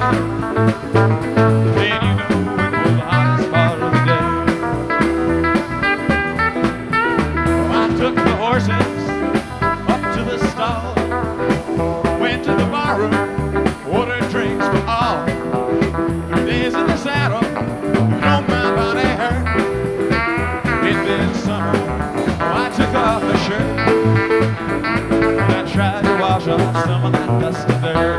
Then you know it was the hottest part of the day. I took the horses up to the stall, went to the barroom, ordered drinks for all. 3 days in the saddle, no my body hurt. It'd been summer, I took off the shirt, and I tried to wash off some of that dust of dirt.